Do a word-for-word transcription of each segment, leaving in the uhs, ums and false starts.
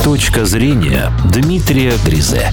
Точка зрения Дмитрия Дризе.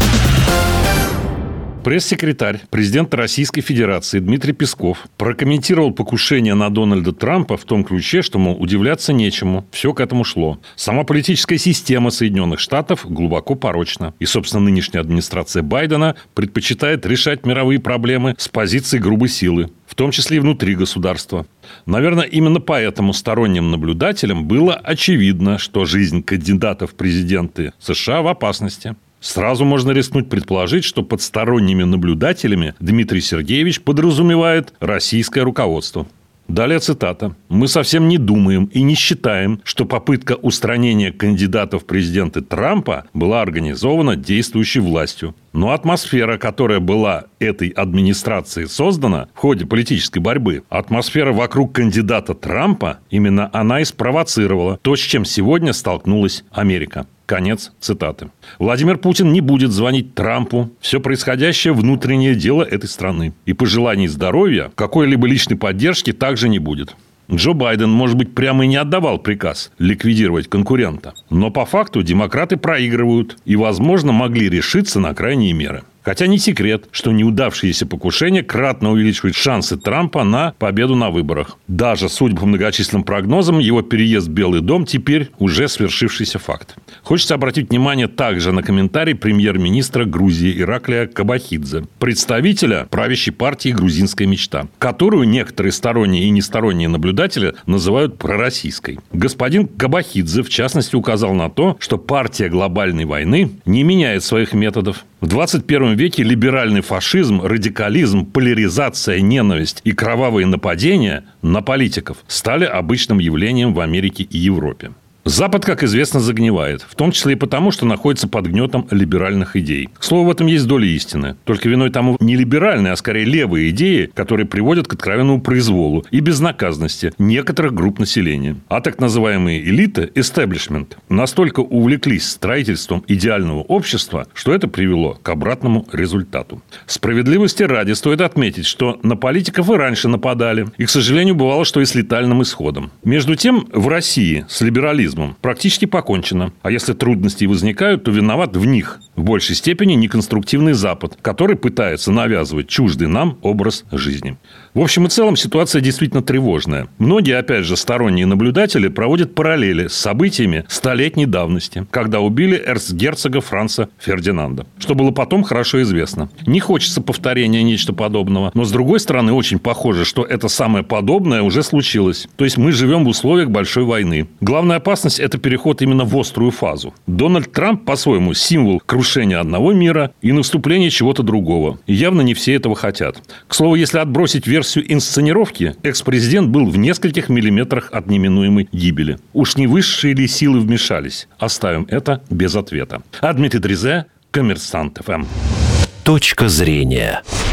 Пресс-секретарь президента Российской Федерации Дмитрий Песков прокомментировал покушение на Дональда Трампа в том ключе, что, мол, удивляться нечему, все к этому шло. Сама политическая система Соединенных Штатов глубоко порочна. И, собственно, нынешняя администрация Байдена предпочитает решать мировые проблемы с позиции грубой силы, в том числе и внутри государства. Наверное, именно поэтому сторонним наблюдателям было очевидно, что жизнь кандидата в президенты США в опасности. Сразу можно рискнуть предположить, что под сторонними наблюдателями Дмитрий Сергеевич подразумевает российское руководство. Далее цитата. «Мы совсем не думаем и не считаем, что попытка устранения кандидата в президенты Трампа была организована действующей властью. Но атмосфера, которая была этой администрацией создана в ходе политической борьбы, атмосфера вокруг кандидата Трампа, именно она и спровоцировала то, с чем сегодня столкнулась Америка». Конец цитаты. Владимир Путин не будет звонить Трампу. Все происходящее – внутреннее дело этой страны. И пожеланий здоровья, какой-либо личной поддержки также не будет. Джо Байден, может быть, прямо и не отдавал приказ ликвидировать конкурента. Но по факту демократы проигрывают и, возможно, могли решиться на крайние меры. Хотя не секрет, что неудавшиеся покушения кратно увеличивают шансы Трампа на победу на выборах. Даже, судя по многочисленным прогнозам, его переезд в Белый дом теперь уже свершившийся факт. Хочется обратить внимание также на комментарий премьер-министра Грузии Ираклия Кобахидзе, представителя правящей партии «Грузинская мечта», которую некоторые сторонние и несторонние наблюдатели называют пророссийской. Господин Кобахидзе, в частности, указал на то, что партия глобальной войны не меняет своих методов. В двадцать первом веке либеральный фашизм, радикализм, поляризация, ненависть и кровавые нападения на политиков стали обычным явлением в Америке и Европе. Запад, как известно, загнивает, в том числе и потому, что находится под гнетом либеральных идей. К слову, в этом есть доля истины. Только виной тому не либеральные, а скорее левые идеи, которые приводят к откровенному произволу и безнаказанности некоторых групп населения. А так называемые элиты, эстеблишмент, настолько увлеклись строительством идеального общества, что это привело к обратному результату. Справедливости ради стоит отметить, что на политиков и раньше нападали. И, к сожалению, бывало, что и с летальным исходом. Между тем, в России с либерализмом практически покончено. А если трудности возникают, то виноват в них в большей степени неконструктивный Запад, который пытается навязывать чуждый нам образ жизни. В общем и целом ситуация действительно тревожная. Многие, опять же, сторонние наблюдатели проводят параллели с событиями столетней давности, когда убили эрцгерцога Франца Фердинанда, что было потом хорошо известно. Не хочется повторения нечто подобного, но, с другой стороны, очень похоже, что это самое подобное уже случилось. То есть мы живем в условиях большой войны. Главная опасность – это переход именно в острую фазу. Дональд Трамп, по-своему, символ крушения одного мира и наступления чего-то другого. И явно не все этого хотят. К слову, если отбросить версию инсценировки, экс-президент был в нескольких миллиметрах от неминуемой гибели. Уж не высшие ли силы вмешались? Оставим это без ответа. А Дмитрий Дризе, Коммерсант ФМ. Точка зрения.